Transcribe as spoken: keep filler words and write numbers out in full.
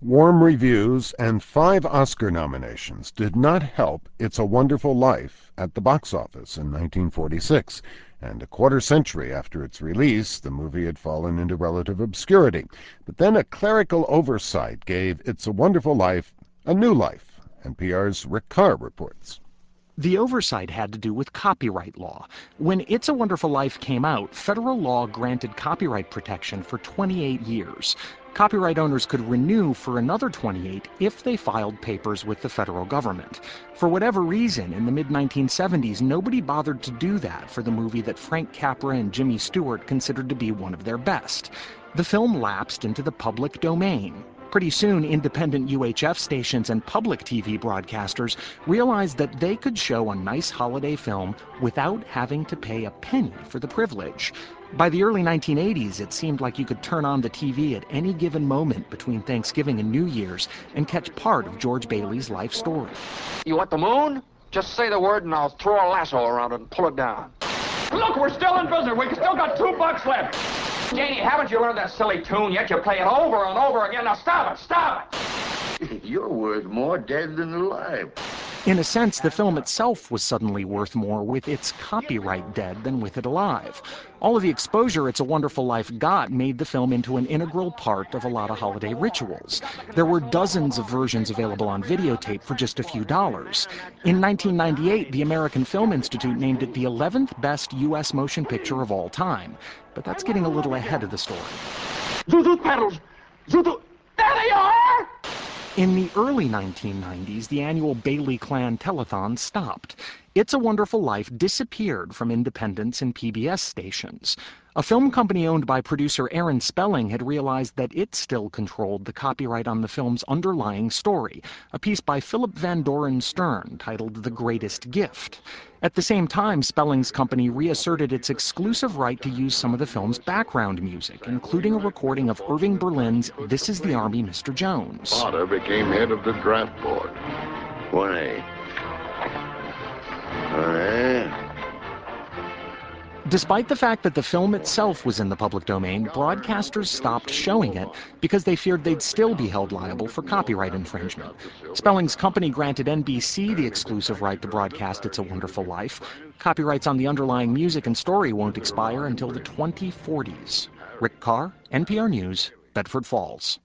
Warm reviews and five Oscar nominations did not help It's a Wonderful Life at the box office in nineteen forty-six, and a quarter century after its release, the movie had fallen into relative obscurity. But then a clerical oversight gave It's a Wonderful Life a new life. N P R's Rick Carr reports. The oversight had to do with copyright law. When It's a Wonderful Life came out, federal law granted copyright protection for twenty-eight years. Copyright owners could renew for another twenty-eight if they filed papers with the federal government. For whatever reason, in the mid nineteen seventies, nobody bothered to do that for the movie that Frank Capra and Jimmy Stewart considered to be one of their best. The film lapsed into the public domain. Pretty soon, independent U H F stations and public T V broadcasters realized that they could show a nice holiday film without having to pay a penny for the privilege. By the early nineteen eighties, it seemed like you could turn on the T V at any given moment between Thanksgiving and New Year's and catch part of George Bailey's life story. You want the moon? Just say the word and I'll throw a lasso around it and pull it down. Look, we're still in business. We still got two bucks left. Janie, haven't you learned that silly tune yet? You play it over and over again. Now stop it, stop it. You're worth more dead than alive. In a sense, the film itself was suddenly worth more with its copyright dead than with it alive. All of the exposure It's a Wonderful Life got made the film into an integral part of a lot of holiday rituals. There were dozens of versions available on videotape for just a few dollars. In nineteen ninety-eight, the American Film Institute named it the eleventh best U S motion picture of all time. But that's getting a little ahead of the story. Zoot pedals! Zoot! There they are! In the early nineteen nineties, the annual Bailey Clan telethon stopped. It's a Wonderful Life disappeared from independents and P B S stations. A film company owned by producer Aaron Spelling had realized that it still controlled the copyright on the film's underlying story, a piece by Philip Van Doren Stern titled The Greatest Gift. At the same time, Spelling's company reasserted its exclusive right to use some of the film's background music, including a recording of Irving Berlin's This Is the Army, Mister Jones. Potter became head of the draft board. one A. one A. Despite the fact that the film itself was in the public domain, broadcasters stopped showing it because they feared they'd still be held liable for copyright infringement. Spelling's company granted N B C the exclusive right to broadcast It's a Wonderful Life. Copyrights on the underlying music and story won't expire until the twenty forties. Rick Carr, N P R News, Bedford Falls.